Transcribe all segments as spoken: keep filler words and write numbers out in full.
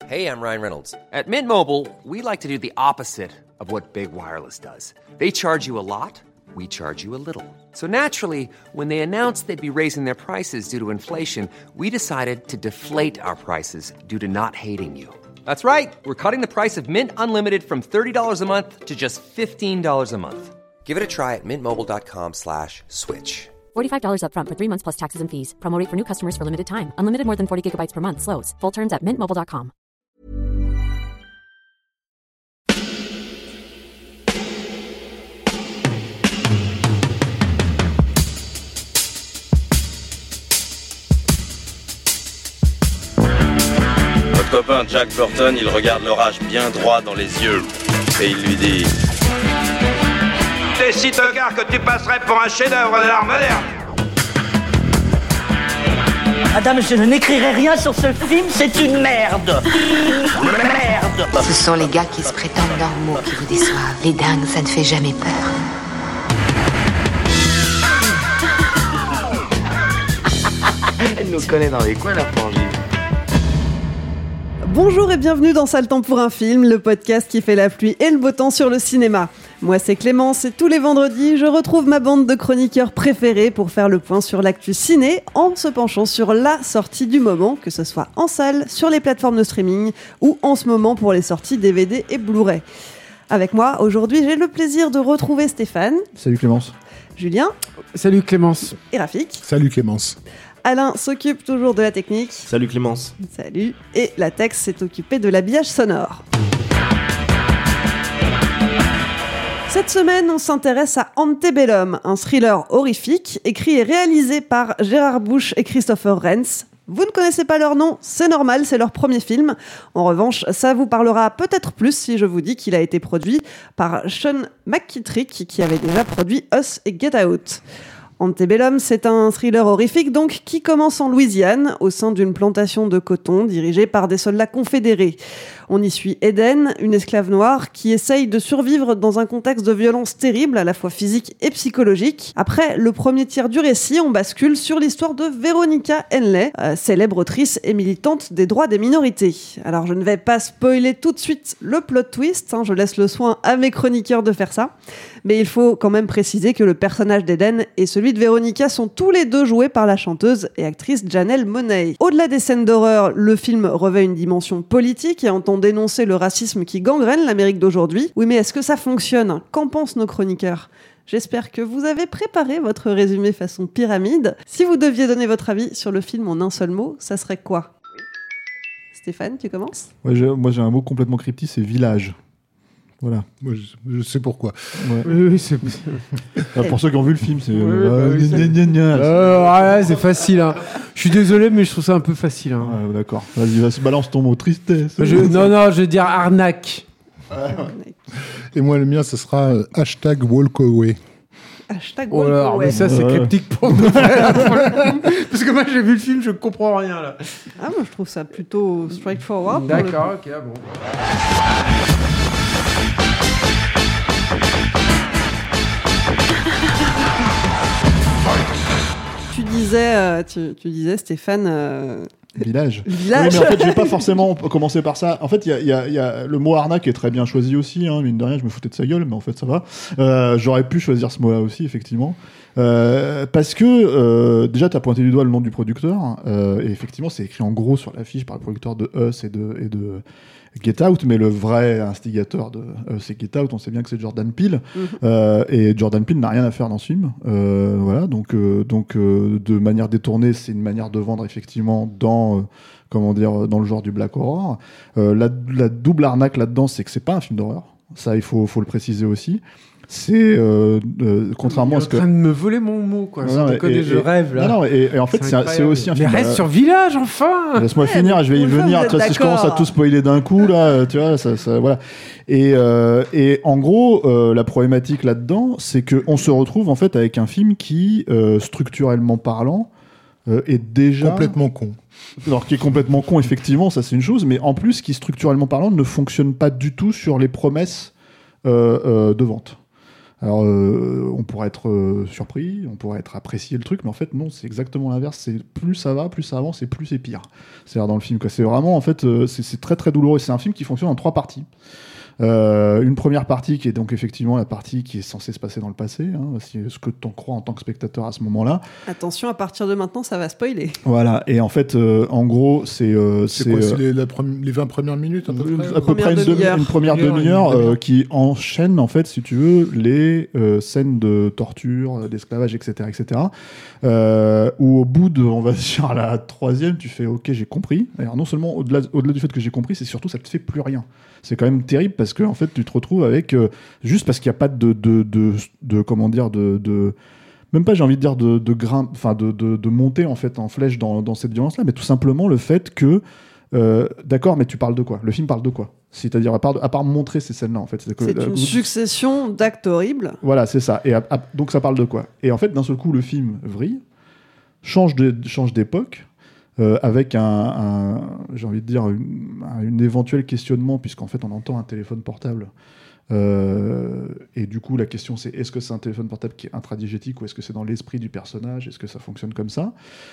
Hey, I'm Ryan Reynolds. At Mint Mobile, we like to do the opposite of what Big Wireless does. They charge you a lot, we charge you a little. So naturally, when they announced they'd be raising their prices due to inflation, we decided to deflate our prices due to not hating you. That's right. We're cutting the price of Mint Unlimited from thirty dollars a month to just fifteen dollars a month. Give it a try at mintmobile.com slash switch. forty-five dollars up front for three months plus taxes and fees. Promo rate for new customers for limited time. Unlimited more than forty gigabytes per month. Slows full terms at mint mobile dot com. Votre copain Jack Burton, il regarde l'orage bien droit dans les yeux et il lui dit: T'es si tocard que tu passerais pour un chef-d'œuvre de l'art moderne. Madame, je n'écrirai rien sur ce film, c'est une merde. Merde. Ce sont les gars qui se prétendent normaux qui vous déçoivent. Les dingues, ça ne fait jamais peur. Elle nous connaît dans les coins, la frangine. Bonjour et bienvenue dans Sale Temps pour un film, le podcast qui fait la pluie et le beau temps sur le cinéma. Moi c'est Clémence et tous les vendredis, je retrouve ma bande de chroniqueurs préférés pour faire le point sur l'actu ciné en se penchant sur la sortie du moment, que ce soit en salle, sur les plateformes de streaming ou en ce moment pour les sorties D V D et Blu-ray. Avec moi, aujourd'hui, j'ai le plaisir de retrouver Stéphane. Salut Clémence. Julien. Salut Clémence. Et Rafik. Salut Clémence. Alain s'occupe toujours de la technique. Salut Clémence. Salut. Et la Tex s'est occupée de l'habillage sonore. Cette semaine, on s'intéresse à Antebellum, un thriller horrifique, écrit et réalisé par Gérard Bush et Christopher Renz. Vous ne connaissez pas leur nom, c'est normal, c'est leur premier film. En revanche, ça vous parlera peut-être plus si je vous dis qu'il a été produit par Sean McKittrick, qui avait déjà produit Us et Get Out. Antebellum, c'est un thriller horrifique donc qui commence en Louisiane, au sein d'une plantation de coton dirigée par des soldats confédérés. On y suit Eden, une esclave noire qui essaye de survivre dans un contexte de violence terrible, à la fois physique et psychologique. Après le premier tiers du récit, on bascule sur l'histoire de Veronica Henley, euh, célèbre autrice et militante des droits des minorités. Alors je ne vais pas spoiler tout de suite le plot twist, hein, je laisse le soin à mes chroniqueurs de faire ça. Mais il faut quand même préciser que le personnage d'Eden et celui de Veronica sont tous les deux joués par la chanteuse et actrice Janelle Monáe. Au-delà des scènes d'horreur, le film revêt une dimension politique et entend dénoncer le racisme qui gangrène l'Amérique d'aujourd'hui. Oui, mais est-ce que ça fonctionne ? Qu'en pensent nos chroniqueurs ? J'espère que vous avez préparé votre résumé façon pyramide. Si vous deviez donner votre avis sur le film en un seul mot, ça serait quoi ? Stéphane, tu commences ? Ouais, je, moi j'ai un mot complètement cryptique, c'est village. Voilà. Moi, je, je sais pourquoi. Ouais. Oui, oui, c'est... Alors, pour ceux qui ont vu le film, c'est... Oui, euh, bah oui, gna, gna, gna, euh, ouais, c'est facile. Hein. Je suis désolé, mais je trouve ça un peu facile. Hein. Ouais, d'accord. Vas-y, vas-y, balance ton mot. Tristesse. Je... Non, non, je vais dire arnaque. Et moi, le mien, ce sera euh, hashtag walkaway. Hashtag oh là, mais ça, c'est ouais. cryptique pour nous. Parce que moi, j'ai vu le film, je comprends rien, là. Ah, moi, je trouve ça plutôt straightforward. D'accord, ok, bon. Tu disais, euh, tu, tu disais, Stéphane... Euh... Village. Village. Oui, mais en fait, je vais pas forcément commencer par ça. En fait, il y a, y a, y a le mot arnaque est très bien choisi aussi. Hein, mine de rien, je me foutais de sa gueule, mais en fait, ça va. Euh, j'aurais pu choisir ce mot-là aussi, effectivement, euh, parce que euh, déjà, t'as pointé du doigt le nom du producteur, euh, et effectivement, c'est écrit en gros sur l'affiche par le producteur de Us et de et de Get Out, mais le vrai instigateur de Us et Get Out, on sait bien que c'est Jordan Peele, mm-hmm. euh, et Jordan Peele n'a rien à faire dans ce film. Euh, voilà, donc euh, donc euh, de manière détournée, c'est une manière de vendre effectivement dans euh, comment dire dans le genre du black horror. Euh, la, la double arnaque là-dedans, c'est que c'est pas un film d'horreur. Ça, il faut faut le préciser aussi. C'est euh, euh, contrairement à ce que. Il est en train de me voler mon mot, quoi. Non, je connais, je rêve là. Non, non, et, et en fait, c'est, c'est, c'est aussi un mais film. Mais reste euh, sur Village, enfin. Laisse-moi ouais, finir, je vais y venir. Tu vois, si je commence à tout spoiler d'un coup, là, tu vois, ça, ça voilà. Et, euh, et en gros, euh, la problématique là-dedans, c'est que on se retrouve en fait avec un film qui, euh, structurellement parlant, euh, est déjà complètement con. Alors, qui est complètement con, effectivement, ça c'est une chose, mais en plus, qui structurellement parlant ne fonctionne pas du tout sur les promesses euh, euh, de vente. Alors, euh, on pourrait être euh, surpris, on pourrait être apprécié le truc, mais en fait, non, c'est exactement l'inverse. C'est plus ça va, plus ça avance, et plus c'est pire. C'est-à-dire dans le film, quoi. C'est vraiment, en fait, euh, c'est, c'est très très douloureux. C'est un film qui fonctionne en trois parties. Euh, une première partie qui est donc effectivement la partie qui est censée se passer dans le passé, hein, si, ce que tu en crois en tant que spectateur à ce moment-là. Attention, à partir de maintenant, ça va spoiler. Voilà, et en fait, euh, en gros, c'est... Euh, c'est, c'est quoi, euh, c'est les, la pre- les vingt premières minutes à peu près à peu près une, demi- une première demi-heure euh, qui enchaîne, en fait, si tu veux, les euh, scènes de torture, d'esclavage, et cetera, et cetera. Euh, où au bout de, on va dire, la troisième, tu fais « Ok, j'ai compris ». Alors non seulement, au-delà, au-delà du fait que j'ai compris, c'est surtout, ça te fait plus rien. C'est quand même terrible parce que en fait, tu te retrouves avec euh, juste parce qu'il n'y a pas de, de, de, de comment dire de, de même pas j'ai envie de dire de, de grimpe, enfin de, de, de monter en fait en flèche dans, dans cette violence-là, mais tout simplement le fait que euh, d'accord, mais tu parles de quoi ? Le film parle de quoi ? C'est-à-dire à part, de, à part montrer ces scènes-là en fait. C'est, que, c'est une euh, succession d'actes horribles. Voilà, c'est ça. Et à, à, donc ça parle de quoi ? Et en fait, d'un seul coup, le film vrille, change de, change d'époque. Euh, avec un, un, j'ai envie de dire, une, un éventuel questionnement, puisqu'en fait on entend un téléphone portable. Euh, et du coup, la question c'est est-ce que c'est un téléphone portable qui est intradigétique ou est-ce que c'est dans l'esprit du personnage ? Est-ce que ça fonctionne comme ça ?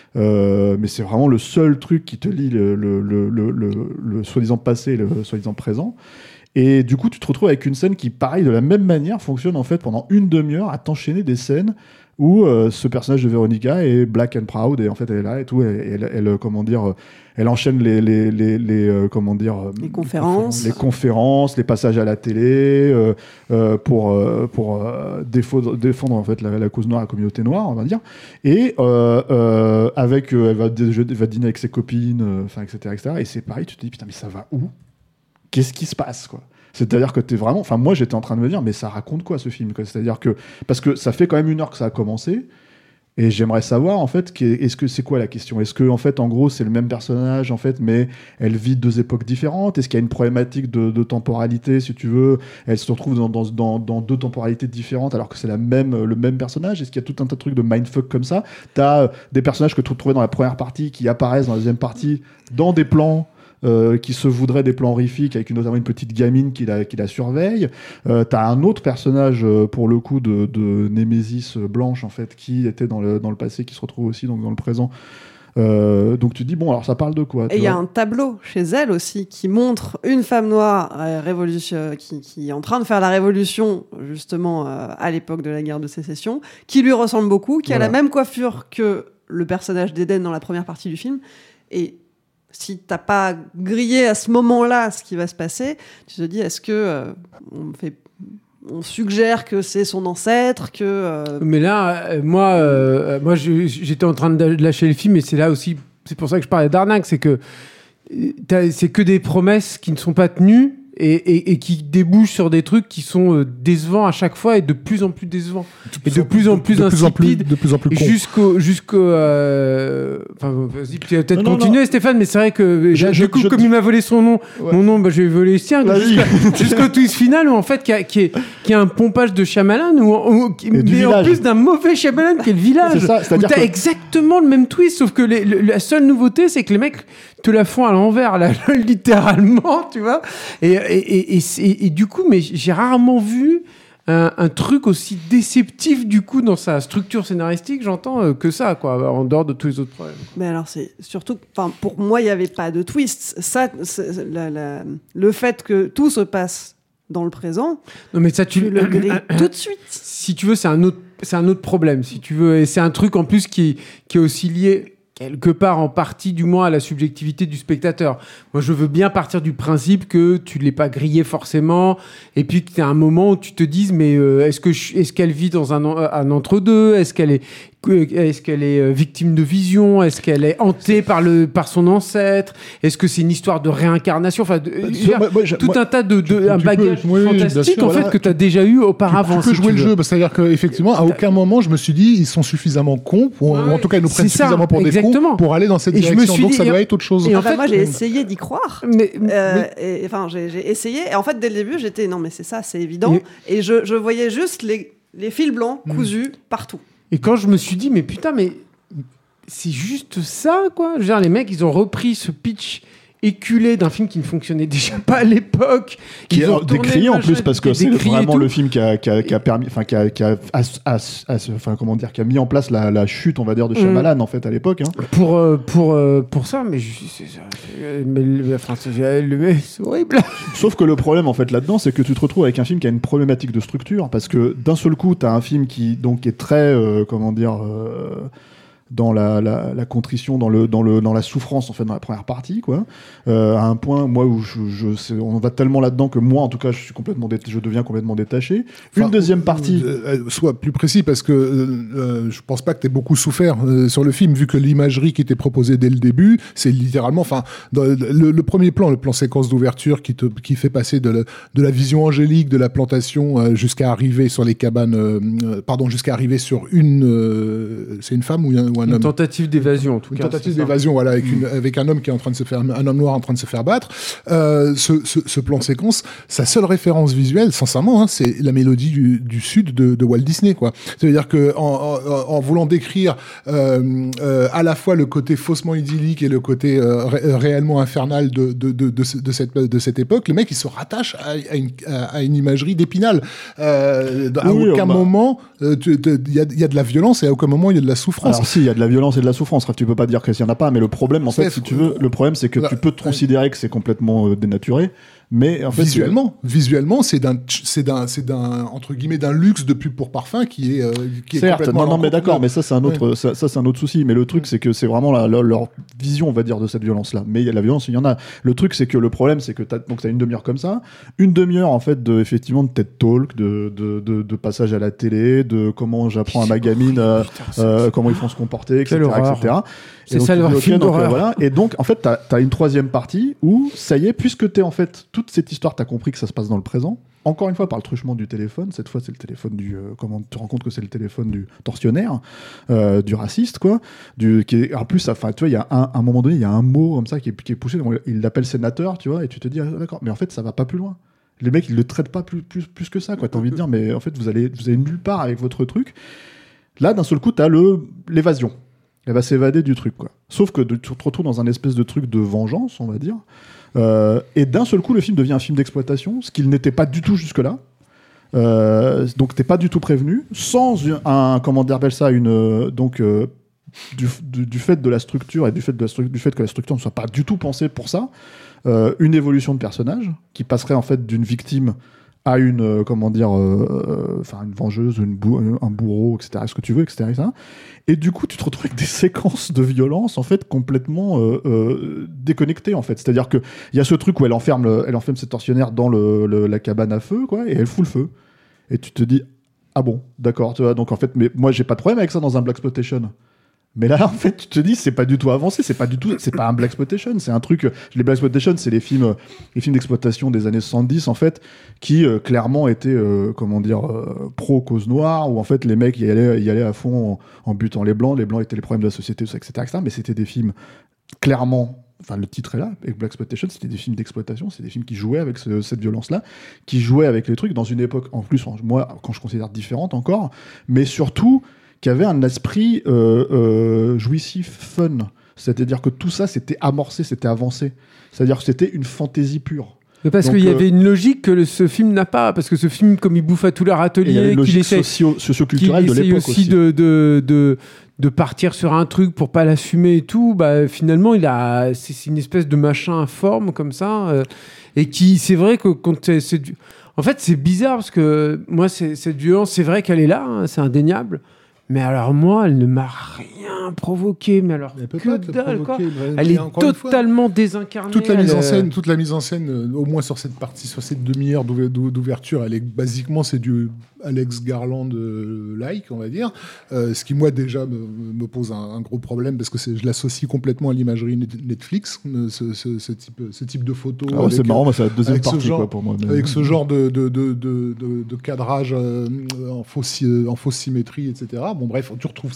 euh, Mais c'est vraiment le seul truc qui te lie le, le, le, le, le, le soi-disant passé et le soi-disant présent. Et du coup, tu te retrouves avec une scène qui, pareil, de la même manière, fonctionne en fait pendant une demi-heure à t'enchaîner des scènes où euh, ce personnage de Veronica est black and proud et en fait elle est là et tout, et elle, elle, elle comment dire, elle enchaîne les les les, les euh, comment dire les conférences, les conférences, les passages à la télé euh, euh, pour euh, pour euh, défendre défendre en fait la, la cause noire, la communauté noire, on va dire, et euh, euh, avec euh, elle va elle va dîner avec ses copines, enfin euh, et cetera et cetera et c'est pareil, tu te dis putain mais ça va où ? Qu'est-ce qui se passe quoi ? C'est-à-dire que t'es vraiment... Enfin, moi, j'étais en train de me dire, mais ça raconte quoi, ce film quoi ? C'est-à-dire que... Parce que ça fait quand même une heure que ça a commencé, et j'aimerais savoir, en fait, est-ce que c'est quoi la question ? Est-ce que, en fait, en gros, c'est le même personnage, en fait, mais elle vit deux époques différentes ? Est-ce qu'il y a une problématique de, de temporalité, si tu veux ? Elle se retrouve dans, dans, dans, dans deux temporalités différentes, alors que c'est la même, le même personnage ? Est-ce qu'il y a tout un tas de trucs de mindfuck comme ça ? T'as des personnages que tu trouvais dans la première partie, qui apparaissent dans la deuxième partie, dans des plans... Euh, qui se voudraient des plans horrifiques avec une, notamment une petite gamine qui la, qui la surveille. Euh, t'as un autre personnage euh, pour le coup de, de Némésis euh, blanche en fait qui était dans le, dans le passé, qui se retrouve aussi donc dans le présent. Euh, donc tu te dis bon alors ça parle de quoi ? Et il y a un tableau chez elle aussi qui montre une femme noire euh, révolution, qui, qui est en train de faire la révolution justement euh, à l'époque de la guerre de sécession, qui lui ressemble beaucoup, qui voilà. a la même coiffure que le personnage d'Eden dans la première partie du film. Et si t'as pas grillé à ce moment-là ce qui va se passer, tu te dis est-ce que euh, on fait, on suggère que c'est son ancêtre, que. Euh... Mais là, euh, moi, euh, moi, je, j'étais en train de lâcher le film, et c'est là aussi, c'est pour ça que je parlais d'arnaque, c'est que c'est que des promesses qui ne sont pas tenues. Et, et, et qui débouchent sur des trucs qui sont euh, décevants à chaque fois et de plus en plus décevants et de plus en plus insipides, de plus en plus jusqu'au jusqu'au euh... enfin vas-y, tu vas peut-être non, continuer non. Stéphane, mais c'est vrai que je, du coup je, comme je... il m'a volé son nom, ouais. mon nom bah, je vais voler le sien jusqu'à, jusqu'au twist final où en fait qui a, qui est qui a un pompage de Shyamalan ou, ou qui, mais village. En plus d'un mauvais Shyamalan qui est le village, c'est ça, c'est-à-dire où t'as que... exactement le même twist sauf que les, le, la seule nouveauté c'est que les mecs te la font à l'envers là, littéralement, tu vois, et Et, et, et, et, et du coup, mais j'ai rarement vu un, un truc aussi déceptif du coup dans sa structure scénaristique, j'entends, euh, que ça, quoi, en dehors de tous les autres problèmes. Mais alors, c'est surtout, enfin, pour moi, il n'y avait pas de twist. Ça, c'est, la, la, le fait que tout se passe dans le présent. Non, mais ça, tu, tu le grilles tout de suite. Si tu veux, c'est un autre, c'est un autre problème. Si tu veux, et c'est un truc en plus qui, qui est aussi lié. Quelque part, en partie, du moins, à la subjectivité du spectateur. Moi, je veux bien partir du principe que tu ne l'aies pas grillé forcément, et puis que tu as un moment où tu te dises, mais euh, est-ce, que je, est-ce qu'elle vit dans un, un entre-deux ? Est-ce qu'elle est, est-ce qu'elle est victime de vision ? Est-ce qu'elle est hantée par, le, par son ancêtre ? Est-ce que c'est une histoire de réincarnation ? Enfin, de, bah, dire, moi, moi, tout moi, un tas de, de tu, un tu bagage peux, oui, fantastique, sûr, en voilà, fait, que tu as déjà eu auparavant. Tu, tu peux si jouer tu le jeu, bah, c'est-à-dire qu'effectivement, à aucun moment, je me suis dit, ils sont suffisamment cons, pour, ouais, ou en tout cas, ils nous prennent suffisamment pour des cons pour aller dans cette et direction. Donc, dit, ça doit être autre chose. Et en fait, moi, j'ai essayé d'y croire. Mais, euh, oui. et, enfin, j'ai, j'ai essayé. Et en fait, dès le début, j'étais, non, mais c'est ça, c'est évident. Et, et je, je voyais juste les, les fils blancs cousus mmh. partout. Et quand je me suis dit, mais putain, mais c'est juste ça, quoi. Je veux dire, les mecs, ils ont repris ce pitch éculé d'un film qui ne fonctionnait déjà pas à l'époque. Qui est décrié en plus parce que c'est vraiment le film qui a, qui a, qui a permis, enfin qui a, qui a as, as, as, enfin comment dire, qui a mis en place la, la chute, on va dire, de Shyamalan mmh. en fait à l'époque. Hein. Pour euh, pour euh, pour ça, mais je, c'est, c'est, mais enfin c'est, c'est horrible. Sauf que le problème en fait là-dedans, c'est que tu te retrouves avec un film qui a une problématique de structure parce que d'un seul coup, t'as un film qui donc est très euh, comment dire. Euh, dans la, la, la contrition, dans, le, dans, le, dans la souffrance, en fait, dans la première partie, quoi. Euh, à un point, moi, où je, je, c'est, on va tellement là-dedans que moi, en tout cas, je, suis complètement dé- je deviens complètement détaché. Enfin, une deuxième partie... Euh, sois plus précis, parce que euh, je pense pas que tu aies beaucoup souffert euh, sur le film, vu que l'imagerie qui était proposée dès le début, c'est littéralement... Enfin, le, le premier plan, le plan séquence d'ouverture qui, te, qui fait passer de la, de la vision angélique de la plantation euh, jusqu'à arriver sur les cabanes... Euh, pardon, jusqu'à arriver sur une... Euh, c'est une femme ou un, ou un une homme. tentative d'évasion en tout une cas. Une tentative d'évasion, voilà, avec, mmh. une, avec un homme qui est en train de se faire, un homme noir en train de se faire battre. Euh, ce, ce, ce plan séquence, sa seule référence visuelle, sincèrement, hein, c'est la mélodie du, du sud de, de Walt Disney, quoi. C'est-à-dire que en, en, en voulant décrire euh, euh, à la fois le côté faussement idyllique et le côté euh, ré, réellement infernal de, de, de, de, de, cette, de cette époque, le mec il se rattache à, à, une, à une imagerie d'Épinal. Euh, à oui, aucun bah... moment il euh, y, y a de la violence et à aucun moment il y a de la souffrance. Alors si, il y a de la violence et de la souffrance. Tu peux pas dire qu'il y en a pas, mais le problème, en fait, si tu veux, le problème, c'est que tu peux te considérer que c'est complètement euh, dénaturé. Mais en fait, visuellement, tu... visuellement, c'est d'un, c'est d'un, c'est d'un entre guillemets d'un luxe de pub pour parfum qui est, euh, qui est certes, complètement. non, non, mais d'accord, mais ça c'est un autre, ouais. ça, ça c'est un autre souci. Mais le truc, ouais. c'est que c'est vraiment la, la, leur vision, on va dire, de cette violence-là. Mais il y a la violence, il y en a. Le truc, c'est que le problème, c'est que t'as, donc t'as une demi-heure comme ça, une demi-heure en fait de effectivement de TED Talk, de de, de, de passage à la télé, de comment j'apprends à ma gamine, euh, euh, comment ils font se comporter, et cetera, et cetera. C'est ça le film d'horreur. Voilà. Et donc, en fait, t'as, t'as une troisième partie où, ça y est, puisque t'es en fait, toute cette histoire, t'as compris que ça se passe dans le présent, encore une fois par le truchement du téléphone, cette fois c'est le téléphone du... Euh, comment tu te rends compte que c'est le téléphone du tortionnaire, euh, du raciste, quoi. Du, qui est, en plus, enfin, tu vois, il y a un, à un moment donné, il y a un mot comme ça qui est, qui est poussé, donc, il l'appelle sénateur, tu vois, et tu te dis, ah, d'accord, mais en fait, ça va pas plus loin. Les mecs, ils le traitent pas plus, plus, plus que ça, quoi. T'as envie de dire, mais en fait, vous allez, vous allez nulle part avec votre truc. Là, d'un seul coup, t'as le, l'évasion. Elle va s'évader du truc, quoi. Sauf que tu te retrouves dans un espèce de truc de vengeance, on va dire. Euh, et d'un seul coup, le film devient un film d'exploitation, ce qu'il n'était pas du tout jusque-là. Euh, donc, t'es pas du tout prévenu. Sans un, comment dire ça, une donc euh, du, du, du fait de la structure et du fait de la stru- du fait que la structure ne soit pas du tout pensée pour ça, euh, une évolution de personnage qui passerait en fait d'une victime à une euh, comment dire enfin euh, une vengeuse, une bou- un bourreau, et cetera, ce que tu veux, et cetera, et cetera. Et du coup tu te retrouves avec des séquences de violence en fait complètement euh, euh, déconnectées en fait. C'est-à-dire que il y a ce truc où elle enferme le, elle enferme cette tortionnaire dans le, le, la cabane à feu, quoi, et elle fout le feu. Et tu te dis ah bon, d'accord, tu vois, donc en fait, mais moi j'ai pas de problème avec ça dans un blaxploitation. Mais là, en fait, tu te dis, c'est pas du tout avancé, c'est pas du tout, c'est pas un blaxploitation, c'est un truc. Les blaxploitation, c'est les films, les films d'exploitation des années soixante-dix, en fait, qui euh, clairement étaient, euh, comment dire, euh, pro cause noire, où en fait les mecs y allaient, y allaient à fond en, en butant les blancs, les blancs étaient les problèmes de la société, et cetera, et cetera. Mais c'était des films clairement. Enfin, le titre est là, avec blaxploitation, c'était des films d'exploitation, c'est des films qui jouaient avec ce, cette violence-là, qui jouaient avec les trucs dans une époque, en plus, moi, quand je considère différente encore, mais surtout qui avait un esprit euh, euh, jouissif, fun. C'est-à-dire que tout ça, c'était amorcé, c'était avancé. C'est-à-dire que c'était une fantaisie pure. Mais parce qu'il y euh, avait une logique que le, ce film n'a pas. Parce que ce film, comme il bouffe à tout leur atelier, il y a une logique qu'il essaie, socio- socio-culturelle de l'époque aussi, aussi. De, de, de, de partir sur un truc pour pas l'assumer et tout, bah, finalement, il a, c'est, c'est une espèce de machin informe comme ça. Euh, et qui, c'est vrai que quand c'est, c'est du... En fait, c'est bizarre parce que moi, c'est, cette violence, c'est vrai qu'elle est là, hein, c'est indéniable. Mais alors moi, elle ne m'a rien provoqué. Mais alors que dalle, quoi. Elle est totalement désincarnée. Toute la mise elle... en scène, toute la mise en scène, euh, au moins sur cette partie, sur cette demi-heure d'ouverture, elle est basiquement c'est du Alex Garland euh, like, on va dire. Euh, ce qui moi déjà me, me pose un, un gros problème parce que c'est, je l'associe complètement à l'imagerie Netflix, ce, ce, ce, type, ce type de photos. Ah ouais, avec, c'est marrant, c'est la deuxième partie genre, quoi, pour moi. Mais... Avec ce genre de, de, de, de, de, de cadrage euh, en, fausse, en fausse symétrie, et cetera. Bon bref, tu retrouves ça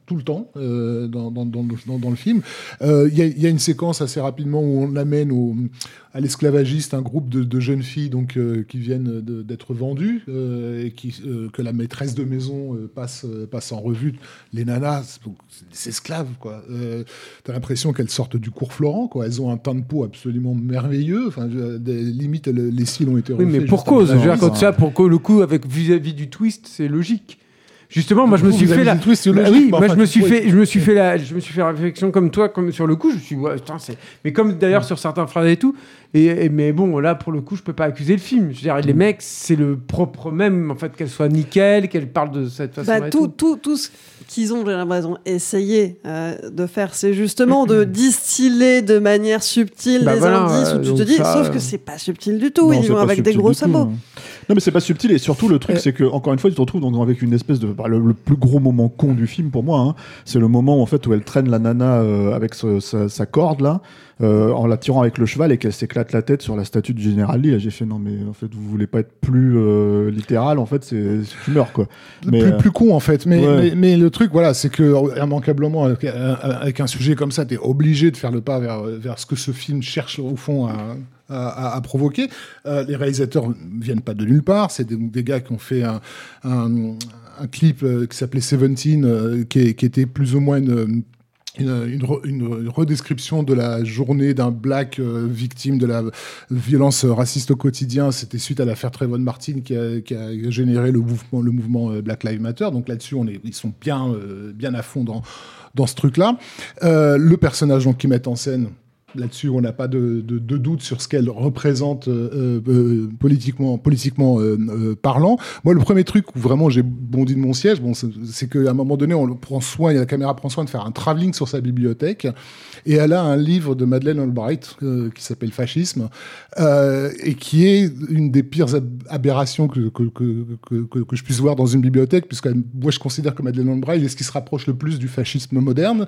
tout le temps euh, dans, dans, dans, dans, dans le film. Il euh, y, y a une séquence assez rapidement où on amène au, à l'esclavagiste un groupe de, de jeunes filles donc, euh, qui viennent de, d'être vendues euh, et qui, euh, que la maîtresse de maison euh, passe, euh, passe en revue. Les nanas, c'est, c'est des esclaves, quoi. Euh, t'as l'impression qu'elles sortent du cours Florent, quoi. Elles ont un teint de peau absolument merveilleux. Enfin, des, limite, les cils ont été refaits. Oui, mais pour cause. Je veux dire, quand ça, pour le coup, avec vis-à-vis du twist, c'est logique. Justement, moi je me suis fait la. Twist, bah, logique, oui, bah, moi enfin, je me suis oui. fait, je me suis fait la, je me suis fait la réflexion comme toi, comme sur le coup, je me suis dit, ouais, putain, c'est. Mais comme d'ailleurs sur certains phrases et tout. Et, et mais bon, là pour le coup, je peux pas accuser le film. Je veux dire, les mecs, c'est le propre même, en fait, qu'elle soit nickel, qu'elle parle de cette façon. Bah, tout, tout, tout ce qu'ils ont, j'ai l'impression, essayé euh, de faire, c'est justement de distiller de manière subtile bah les voilà, indices où tu te dis, ça, sauf que c'est pas subtil du tout. Non, ils vont avec des gros sabots. Tout, hein. Non, mais c'est pas subtil, et surtout le truc, euh... c'est que encore une fois, tu te retrouves donc avec une espèce de bah, le, le plus gros moment con du film pour moi. Hein, c'est le moment où, en fait où elle traîne la nana euh, avec ce, sa, sa corde là. Euh, en la tirant avec le cheval et qu'elle s'éclate la tête sur la statue du général Lee. Là, j'ai fait non mais en fait vous voulez pas être plus euh, littéral, en fait c'est, c'est tu meurs quoi. Mais, plus, euh... plus con en fait. Mais, ouais. mais, mais le truc voilà, c'est que immanquablement avec, avec un sujet comme ça, t'es obligé de faire le pas vers, vers ce que ce film cherche au fond à, à, à provoquer. Euh, les réalisateurs viennent pas de nulle part. C'est des, des gars qui ont fait un, un, un clip euh, qui s'appelait Seventeen, euh, qui, qui était plus ou moins une Une, une, une, une redescription de la journée d'un black euh, victime de la violence raciste au quotidien. C'était suite à l'affaire Trayvon Martin qui a, qui a généré le mouvement, le mouvement euh, Black Lives Matter. Donc là-dessus, on est, ils sont bien, euh, bien à fond dans, dans ce truc-là. Euh, le personnage donc, qu'ils mettent en scène, là-dessus, on n'a pas de, de, de doute sur ce qu'elle représente euh, euh, politiquement, politiquement euh, euh, parlant. Moi, le premier truc où vraiment j'ai bondi de mon siège, bon, c'est, c'est qu'à un moment donné, on prend soin, la caméra prend soin de faire un travelling sur sa bibliothèque, et elle a un livre de Madeleine Albright euh, qui s'appelle Fascisme, euh, et qui est une des pires ab- aberrations que, que, que, que, que, que je puisse voir dans une bibliothèque, puisque moi, je considère que Madeleine Albright est ce qui se rapproche le plus du fascisme moderne.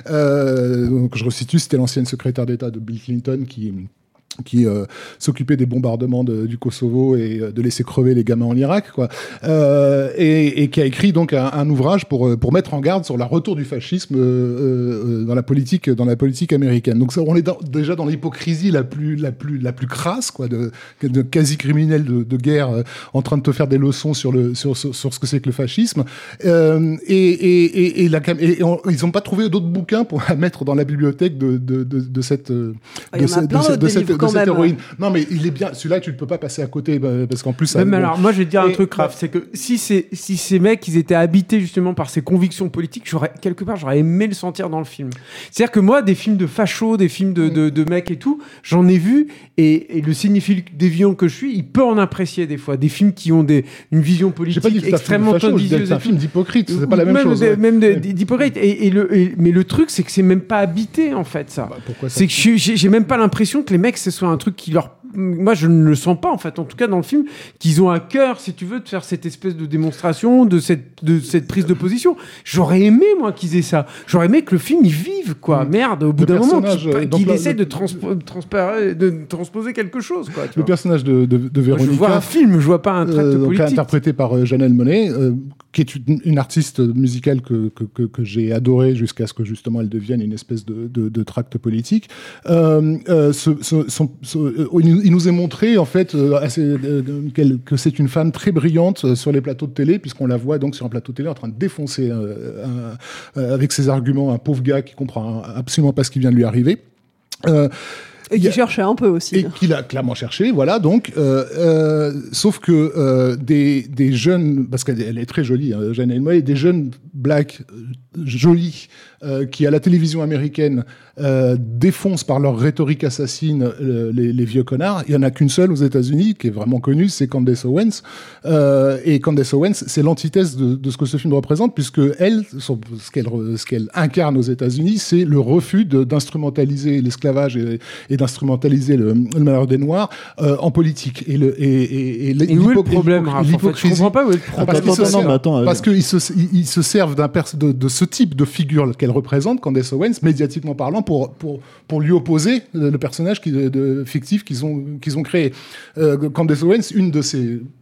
Euh, donc, je resitue, c'était l'ancienne secrétaire d'État de Bill Clinton qui qui euh, s'occupait des bombardements de, du Kosovo et euh, de laisser crever les gamins en Irak, quoi. Euh, et, et qui a écrit donc un, un ouvrage pour pour mettre en garde sur le retour du fascisme euh, euh, dans la politique dans la politique américaine. Donc ça, on est dans, déjà dans l'hypocrisie la plus la plus la plus crasse, quoi, de, de quasi criminel de, de guerre euh, en train de te faire des leçons sur le sur sur, sur ce que c'est que le fascisme. Euh, et et et, et, la, et on, ils n'ont pas trouvé d'autres bouquins pour la mettre dans la bibliothèque de de de, de cette de, de, ce, de, ce, de cette de cette héroïne. Non, mais il est bien. Celui-là, tu ne peux pas passer à côté parce qu'en plus. Ça, mais bon. alors, moi, je vais te dire et, un truc grave, bah, c'est que si ces si ces mecs, ils étaient habités justement par ces convictions politiques, j'aurais quelque part, j'aurais aimé le sentir dans le film. C'est-à-dire que moi, des films de fachos, des films de de, de mecs et tout, j'en ai vu, et, et le cinéphile déviant que je suis, il peut en apprécier des fois. Des films qui ont des une vision politique extrêmement tendicieuse. C'est un film d'hypocrite. C'est pas la même même chose. De, ouais. Même de, d'hypocrite. Et, et le et, mais le truc, c'est que c'est même pas habité en fait ça. Bah, pourquoi ça c'est que j'ai, j'ai même pas l'impression que les mecs, ce soit un truc qui leur moi je ne le sens pas en fait, en tout cas dans le film, qu'ils ont à cœur, si tu veux, de faire cette espèce de démonstration, de cette, de cette prise de position. J'aurais aimé moi qu'ils aient ça, j'aurais aimé que le film y vive, quoi. Mmh. Merde, au bout le d'un moment qu'il, euh, qu'il là, essaie le, de, transpo- transpar- de transposer quelque chose, quoi, tu le vois. personnage de, de, de Véronica, je vois un film, je vois pas un tract euh, politique, interprété par euh, Janelle Monáe, euh, qui est une, une artiste musicale que, que, que, que j'ai adorée jusqu'à ce que justement elle devienne une espèce de, de, de tract politique. Euh, euh, ce, ce, son, ce, euh, il nous est montré en fait euh, assez, euh, que c'est une femme très brillante euh, sur les plateaux de télé, puisqu'on la voit donc sur un plateau de télé en train de défoncer euh, un, euh, avec ses arguments un pauvre gars qui comprend absolument pas ce qui vient de lui arriver. Euh, Et qui a... cherchait un peu aussi. Et qui l'a clairement cherché, voilà. Donc, euh, euh, sauf que euh, des, des jeunes, parce qu'elle est très jolie, hein, Janelle Monáe, des jeunes blacks euh, jolis euh, qui, à la télévision américaine, euh, défoncent par leur rhétorique assassine euh, les, les vieux connards. Il y en a qu'une seule aux États-Unis qui est vraiment connue, c'est Candace Owens. Euh, et Candace Owens, c'est l'antithèse de, de ce que ce film représente, puisque elle, son, ce qu'elle, ce qu'elle incarne aux États-Unis, c'est le refus de, d'instrumentaliser l'esclavage et, et d'instrumentaliser le, le malheur des Noirs euh, en politique. Et, le, et, et, et, et où est le problème, Raph, en fait, je comprends pas où est le problème. Parce, attends, qu'ils, attends, se, non, attends, parce qu'ils se, ils se servent d'un pers- de, de ce type de figure qu'elle représente, Candace Owens, médiatiquement parlant, pour, pour, pour lui opposer le personnage qui, de, de, fictif qu'ils ont, qu'ils ont créé. Euh, Candace Owens, une de ses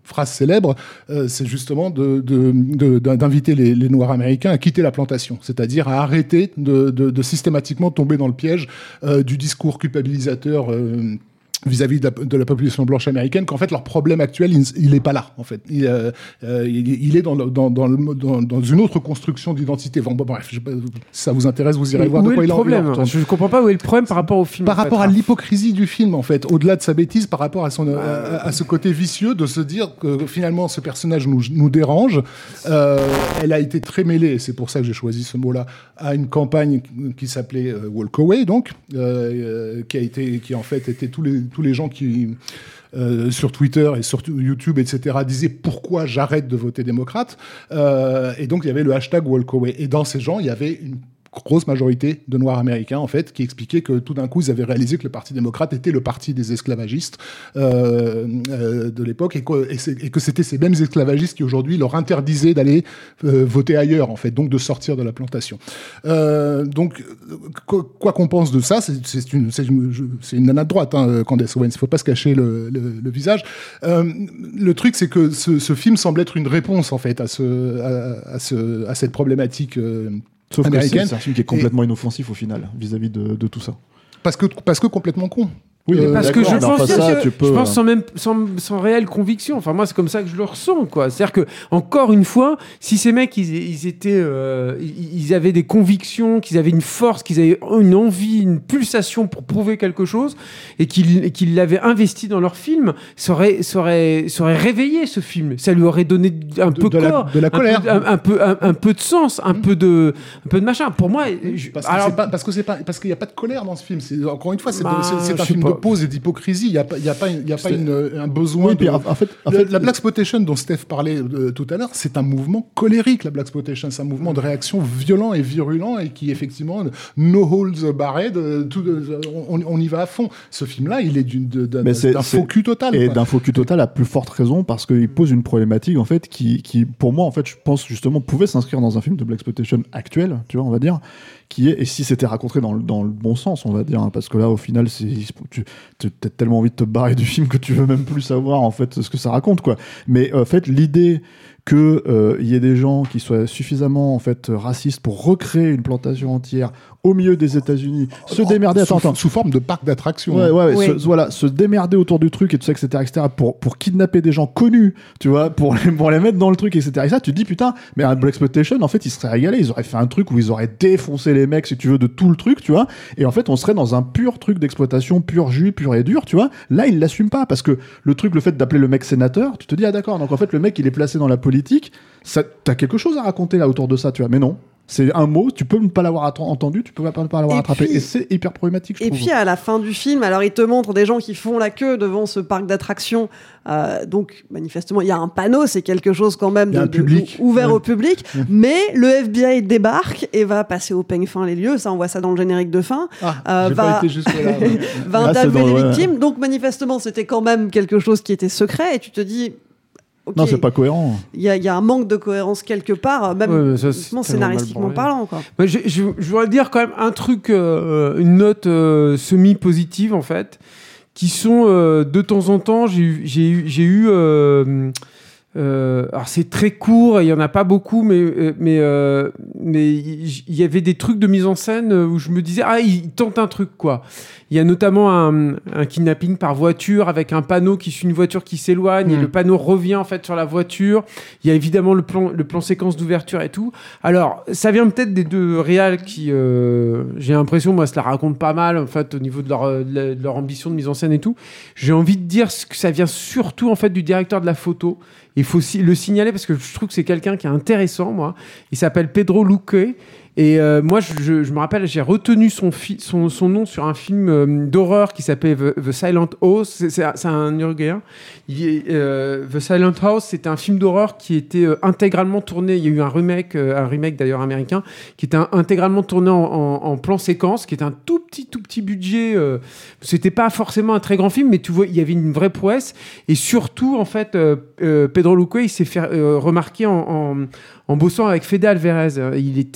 phrase célèbre, euh, c'est justement de, de, de, d'inviter les, les Noirs américains à quitter la plantation, c'est-à-dire à arrêter de, de, de systématiquement tomber dans le piège euh, du discours culpabilisateur euh, vis-à-vis de la, de la population blanche américaine, qu'en fait leur problème actuel il n'est pas là en fait, il, euh, il, il est dans, dans, dans, le, dans, dans une autre construction d'identité. Bon, bon, bref, je, si ça vous intéresse, vous irez et voir de quoi il en est. Je ne comprends pas où est le problème par rapport au film. Par rapport fait, à hein. l'hypocrisie du film en fait, au-delà de sa bêtise, par rapport à son à, à ce côté vicieux de se dire que finalement ce personnage nous, nous dérange. Euh, elle a été très mêlée, c'est pour ça que j'ai choisi ce mot-là, à une campagne qui s'appelait euh, Walk Away, donc euh, qui a été, qui en fait était tous les tous les gens qui euh, sur Twitter et sur YouTube, et cetera, disaient pourquoi j'arrête de voter démocrate. Euh, et donc il y avait le hashtag Walk Away. Et dans ces gens, il y avait une grosse majorité de Noirs américains, en fait, qui expliquaient que tout d'un coup, ils avaient réalisé que le Parti démocrate était le parti des esclavagistes euh, euh, de l'époque, et que, et, et que c'était ces mêmes esclavagistes qui, aujourd'hui, leur interdisaient d'aller euh, voter ailleurs, en fait, donc de sortir de la plantation. Euh, donc, quoi, quoi qu'on pense de ça, c'est, c'est, une, c'est, une, c'est une nana de droite, hein, Candace Owens, il ne faut pas se cacher le, le, le visage. Euh, le truc, c'est que ce, ce film semble être une réponse, en fait, à, ce, à, à, ce, à cette problématique euh, Sauf américaine. que c'est un film qui est complètement et... inoffensif au final, vis-à-vis de, de tout ça. Parce que, parce que complètement con. Oui, euh, parce que je pense, ça, que, tu peux, je pense sans même sans, sans réelle conviction. Enfin moi c'est comme ça que je le ressens quoi. C'est-à-dire que encore une fois, si ces mecs ils, ils étaient, euh, ils, ils avaient des convictions, qu'ils avaient une force, qu'ils avaient une envie, une pulsation pour prouver quelque chose, et qu'ils, et qu'ils l'avaient investi dans leur film, ça aurait, ça aurait, ça aurait réveillé ce film. Ça lui aurait donné un de, peu de corps, la, de la colère, un peu, un, un peu, un, un peu de sens, un mmh. peu de, un peu de machin. Pour moi, je, parce que alors, c'est pas, parce que c'est pas, parce qu'il y a pas de colère dans ce film. C'est, encore une fois, c'est, bah, de, c'est, c'est un film pas. de pause et d'hypocrisie. Il n'y a pas, il y a pas, il y a pas une, un besoin. Oui, de... en fait, en le, fait, la Blaxploitation dont Steph parlait euh, tout à l'heure, c'est un mouvement colérique. La Blaxploitation, c'est un mouvement de réaction violent et virulent et qui effectivement no holds barred. Tout, on, on y va à fond. Ce film-là, il est d'une, d'un, d'un faux cul total. Et quoi. d'un faux cul total à plus forte raison parce qu'il pose une problématique en fait qui, qui, pour moi, en fait, je pense justement pouvait s'inscrire dans un film de Blaxploitation actuel, tu vois, on va dire. Qui est, et si c'était raconté dans le, dans le bon sens, on va dire, hein, parce que là, au final, c'est, tu as tellement envie de te barrer du film que tu veux même plus savoir, en fait, ce que ça raconte, quoi. Mais, en fait, l'idée que euh, y ait des gens qui soient suffisamment, en fait, racistes pour recréer une plantation entière au milieu des États-Unis, se démerder, sous, attends, attends. sous forme de parc d'attractions. Ouais, ouais, oui. se, voilà, se démerder autour du truc et tout ça, et cetera, et cetera, pour, pour kidnapper des gens connus, tu vois, pour les, pour les mettre dans le truc, et cetera, et cetera. Tu te dis, putain, mais à Blaxploitation, en fait, ils seraient régalés, ils auraient fait un truc où ils auraient défoncé les mecs, si tu veux, de tout le truc, tu vois, et en fait, on serait dans un pur truc d'exploitation, pur jus, pur et dur, tu vois. Là, ils l'assument pas, parce que le truc, le fait d'appeler le mec sénateur, tu te dis, ah d'accord, donc en fait, le mec, il est placé dans la politique, ça, t'as quelque chose à raconter là autour de ça, tu vois, mais non. C'est un mot, tu peux ne pas l'avoir att- entendu, tu peux pas, pas l'avoir et attrapé. Puis, et c'est hyper problématique, je et trouve. puis à la fin du film, alors il te montre des gens qui font la queue devant ce parc d'attractions. Euh, donc manifestement, il y a un panneau, c'est quelque chose quand même de, de, public. de, ouvert ouais. au public. Ouais. Mais le F B I débarque et va passer au peigne fin les lieux. Ça, on voit ça dans le générique de fin. Ah, euh, j'ai va, pas été jusque-là. Ouais. va Là, interviewer les dans, ouais. victimes. Donc manifestement, c'était quand même quelque chose qui était secret. Et tu te dis... Okay, non, c'est pas cohérent. Il y, y a un manque de cohérence quelque part, même ouais, ça, scénaristiquement parlant. Quoi. Ouais, je, je, je voudrais dire quand même un truc, euh, une note euh, semi-positive en fait, qui sont euh, de temps en temps, j'ai eu, j'ai eu, j'ai eu euh, euh, alors c'est très court, il y en a pas beaucoup, mais mais euh, mais il y avait des trucs de mise en scène où je me disais ah il tente un truc quoi. Il y a notamment un, un kidnapping par voiture avec un panneau qui suit une voiture qui s'éloigne mmh. et le panneau revient en fait sur la voiture. Il y a évidemment le plan, le plan séquence d'ouverture et tout. Alors, ça vient peut-être des deux réals qui, euh, j'ai l'impression, moi, se la racontent pas mal en fait au niveau de leur, de leur ambition de mise en scène et tout. J'ai envie de dire que ça vient surtout en fait du directeur de la photo. Il faut si, le signaler parce que je trouve que c'est quelqu'un qui est intéressant, moi. Il s'appelle Pedro Luque. Et euh, moi, je, je, je me rappelle, j'ai retenu son, fi- son, son nom sur un film euh, d'horreur qui s'appelait The, The Silent House. C'est, c'est, c'est un Uruguayen. Il est, euh, The Silent House, c'était un film d'horreur qui était euh, intégralement tourné. Il y a eu un remake, euh, un remake d'ailleurs américain, qui était un, intégralement tourné en, en, en plan séquence, qui était un tout petit, tout petit budget. Euh, c'était pas forcément un très grand film, mais tu vois, il y avait une vraie prouesse. Et surtout, en fait, euh, euh, Pedro Luque, il s'est fait euh, remarquer en, en, en bossant avec Fede Alvarez. Il était euh,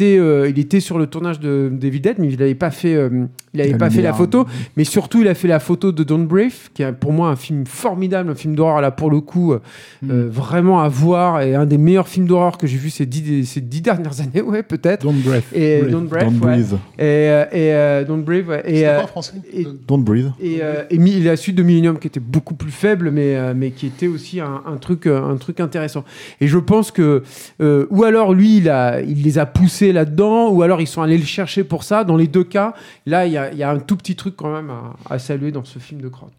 euh, il était sur le tournage de Evil Dead, mais il n'avait pas fait, euh, il avait pas fait la photo. Mais surtout, il a fait la photo de Don't Breathe, qui est pour moi un film formidable, un film d'horreur là pour le coup, euh, mm. euh, vraiment à voir, et un des meilleurs films d'horreur que j'ai vu ces dix, ces dix dernières années, ouais, peut-être. Don't Breathe. Et Breathe. Don't Breathe. Don't ouais. Breathe. Et, euh, et euh, Don't Breathe. Ouais. Et, c'est euh, pas en français. Et, Don't Breathe. Et, euh, et mi- la suite de Millennium qui était beaucoup plus faible, mais euh, mais qui était aussi un, un truc euh, un truc intéressant. Et je pense que euh, ou alors lui il a il les a poussés là-dedans, ou alors ils sont allés le chercher pour ça. Dans les deux cas, là il y a il y a un tout petit truc quand même à, à saluer dans ce film de crotte.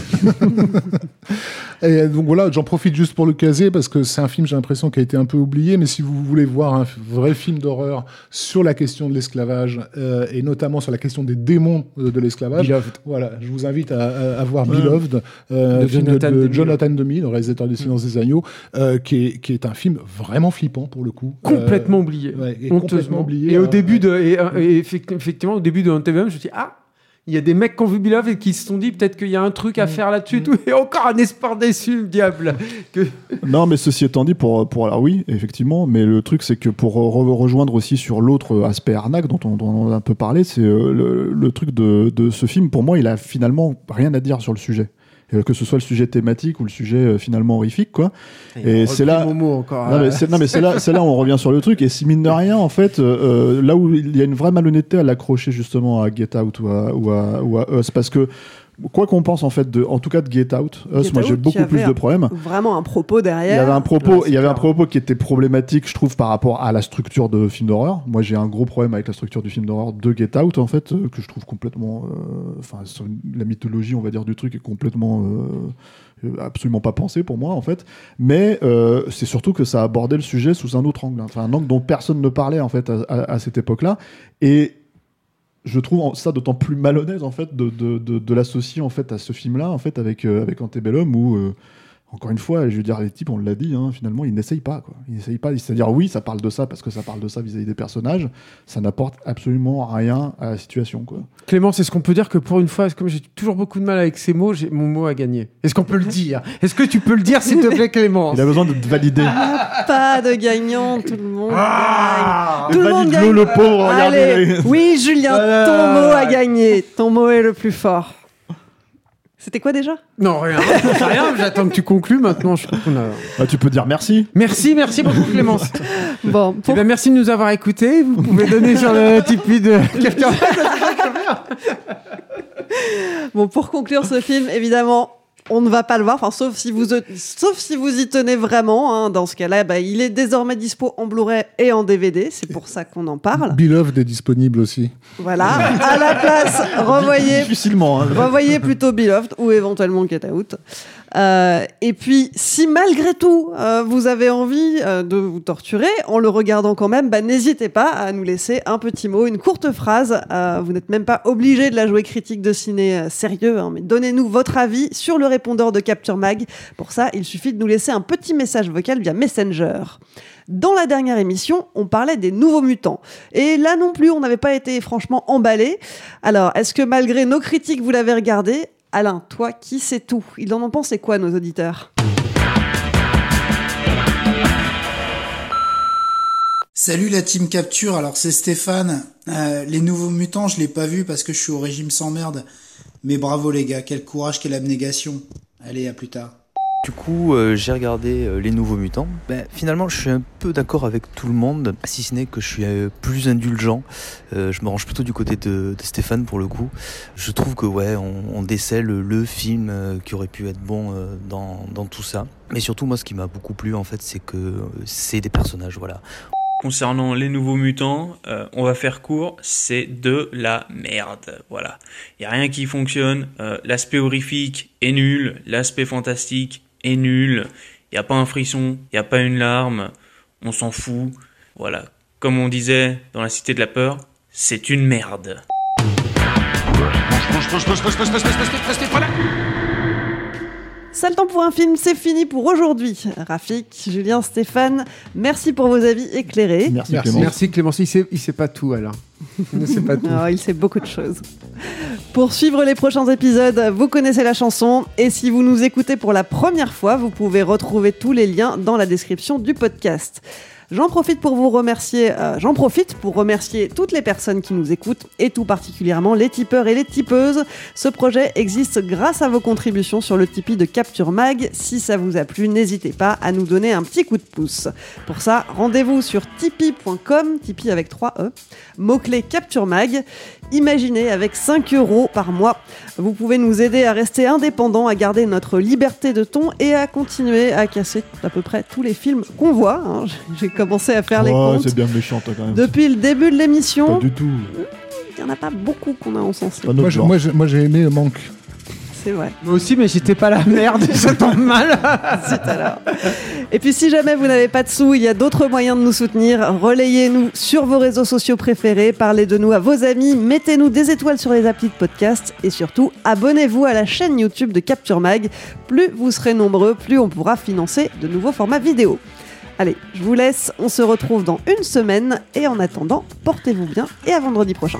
Et donc voilà, j'en profite juste pour le caser parce que c'est un film, j'ai l'impression, qui a été un peu oublié, mais si vous voulez voir un vrai film d'horreur sur la question de l'esclavage euh, et notamment sur la question des démons de, de l'esclavage, Beloved. Voilà, je vous invite à, à, à voir ouais. Beloved, euh, de film Jonathan de, de Jonathan Demme, le réalisateur du Silence mmh. des agneaux, euh, qui, est, qui est un film vraiment flippant pour le coup. Complètement euh, oublié, ouais, et honteusement. Complètement oublié. Et euh, au début ouais. de, et, et effectivement, au début de Antebellum, je me suis dit, ah, il y a des mecs qui ont vu Beloved et qui se sont dit peut-être qu'il y a un truc à faire là-dessus, mmh. tout, et encore un espoir déçu, diable. Que... Non, mais ceci étant dit, pour, pour alors oui, effectivement, mais le truc c'est que pour re- rejoindre aussi sur l'autre aspect arnaque dont on, dont on a un peu parlé, c'est euh, le, le truc de, de ce film. Pour moi, il a finalement rien à dire sur le sujet. Que ce soit le sujet thématique ou le sujet euh, finalement horrifique, quoi. Et, et c'est là, encore, non, mais c'est, non mais c'est là, c'est là où on revient sur le truc. Et si mine de rien, en fait, euh, là où il y a une vraie malhonnêteté à l'accrocher justement à Get Out ou à, ou à, ou à Us, parce que quoi qu'on pense en fait de, en tout cas de Get Out, Us, Get moi Out, j'ai beaucoup plus de problèmes. Vraiment un propos derrière. Il y avait un propos, ouais, il y avait clair. un propos qui était problématique, je trouve, par rapport à la structure de film d'horreur. Moi, j'ai un gros problème avec la structure du film d'horreur de Get Out, en fait, euh, que je trouve complètement, enfin, euh, la mythologie, on va dire, du truc est complètement euh, absolument pas pensée pour moi, en fait. Mais euh, c'est surtout que ça abordait le sujet sous un autre angle, enfin un angle dont personne ne parlait en fait à, à, à cette époque-là. Et je trouve ça d'autant plus malhonnête en fait de, de, de, de l'associer en fait à ce film-là en fait avec euh, avec Antebellum où euh, encore une fois, je veux dire, les types, on l'a dit, hein, finalement, ils n'essayent pas, quoi. Ils n'essayent pas. C'est-à-dire, oui, ça parle de ça parce que ça parle de ça vis-à-vis des personnages. Ça n'apporte absolument rien à la situation, quoi. Clément, est-ce qu'on peut dire que pour une fois, comme j'ai toujours beaucoup de mal avec ces mots, j'ai mon mot à gagner. Est-ce qu'on peut le dire ? Est-ce que tu peux le dire, s'il te plaît, Clément ? Il a besoin de te valider. Pas de gagnant, tout le monde ah gagne. Tout le monde gagne. Le pauvre, allez. Oui, Julien, ah ton mot à gagner. Ton mot est le plus fort. C'était quoi déjà ? Non, rien. rien. J'attends que tu conclues maintenant. Je crois qu'on a... ah, tu peux dire merci. Merci, merci beaucoup, Clémence. Bon, pour... eh bien, merci de nous avoir écoutés. Vous pouvez donner sur le Tipeee de quelqu'un. Bon, pour conclure ce film, évidemment, on ne va pas le voir, enfin, sauf si vous, sauf si vous y tenez vraiment. Hein. Dans ce cas-là, bah, il est désormais dispo en Blu-ray et en D V D. C'est pour ça qu'on en parle. Beloved est disponible aussi. Voilà. À la place, revoyez, difficilement. Hein. Revoyez plutôt Beloved ou éventuellement Get Out. Euh, et puis, si malgré tout euh, vous avez envie euh, de vous torturer en le regardant quand même, bah, n'hésitez pas à nous laisser un petit mot, une courte phrase. Euh, vous n'êtes même pas obligé de la jouer critique de ciné euh, sérieux, hein, mais donnez-nous votre avis sur le répondeur de Capture Mag. Pour ça, il suffit de nous laisser un petit message vocal via Messenger. Dans la dernière émission, on parlait des Nouveaux Mutants. Et là non plus, on n'avait pas été franchement emballés. Alors, est-ce que malgré nos critiques, vous l'avez regardé ? Alain, toi qui sais tout, ils en ont pensé quoi, nos auditeurs ? Salut la team Capture, alors c'est Stéphane. Euh, les Nouveaux Mutants, je l'ai pas vu parce que je suis au régime sans merde. Mais bravo les gars, quel courage, quelle abnégation. Allez, à plus tard. Du coup, euh, j'ai regardé euh, Les Nouveaux Mutants. Ben, finalement, je suis un peu d'accord avec tout le monde, si ce n'est que je suis euh, plus indulgent. Euh, je me range plutôt du côté de, de Stéphane pour le coup. Je trouve que ouais, on, on décèle le film euh, qui aurait pu être bon euh, dans, dans tout ça. Mais surtout, moi, ce qui m'a beaucoup plu, en fait, c'est que euh, c'est des personnages, voilà. Concernant Les Nouveaux Mutants, euh, on va faire court, c'est de la merde, voilà. Il y a rien qui fonctionne, euh, l'aspect horrifique est nul, l'aspect fantastique est nul, il y a pas un frisson, il y a pas une larme, on s'en fout, voilà. Comme on disait dans La Cité de la Peur, c'est une merde. Sale temps pour un film, c'est fini pour aujourd'hui. Rafik, Julien, Stéphane, merci pour vos avis éclairés. Merci, merci Clémence. Merci Clémence, il sait, il sait pas tout alors. Il ne sait pas tout. Non, il sait beaucoup de choses. Pour suivre les prochains épisodes, vous connaissez la chanson. Et si vous nous écoutez pour la première fois, vous pouvez retrouver tous les liens dans la description du podcast. J'en profite pour vous remercier, euh, j'en profite pour remercier toutes les personnes qui nous écoutent et tout particulièrement les tipeurs et les tipeuses. Ce projet existe grâce à vos contributions sur le Tipeee de Capture Mag. Si ça vous a plu, n'hésitez pas à nous donner un petit coup de pouce. Pour ça, rendez-vous sur tipeee point com, Tipeee avec trois E, mot-clé Capture Mag. Imaginez, avec cinq euros par mois, vous pouvez nous aider à rester indépendants, à garder notre liberté de ton et à continuer à casser à peu près tous les films qu'on voit. Hein. J'ai commencé à faire oh, les comptes. C'est bien méchant, toi, quand même. Depuis le début de l'émission. Pas du tout. Il n'y en a pas beaucoup qu'on a encensé. Moi, je, moi, je, moi, j'ai aimé Manque. C'est vrai. Moi aussi, mais j'étais pas la merde, ça tombe mal. C'est alors. Et puis, si jamais vous n'avez pas de sous, il y a d'autres moyens de nous soutenir. Relayez-nous sur vos réseaux sociaux préférés, parlez de nous à vos amis, mettez-nous des étoiles sur les applis de podcast et surtout, abonnez-vous à la chaîne YouTube de Capture Mag. Plus vous serez nombreux, plus on pourra financer de nouveaux formats vidéo. Allez, je vous laisse, on se retrouve dans une semaine et en attendant, portez-vous bien et à vendredi prochain.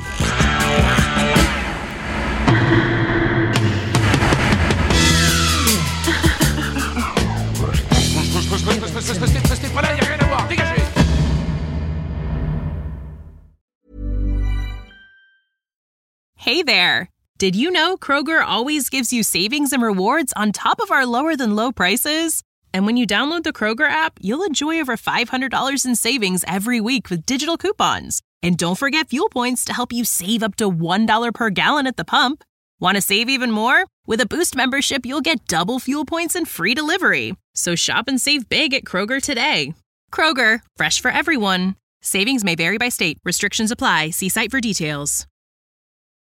Hey there! Did you know Kroger always gives you savings and rewards on top of our lower-than-low prices? And when you download the Kroger app, you'll enjoy over five hundred dollars in savings every week with digital coupons. And don't forget fuel points to help you save up to one dollar per gallon at the pump. Want to save even more? With a Boost membership, you'll get double fuel points and free delivery. So shop and save big at Kroger today. Kroger, fresh for everyone. Savings may vary by state. Restrictions apply. See site for details.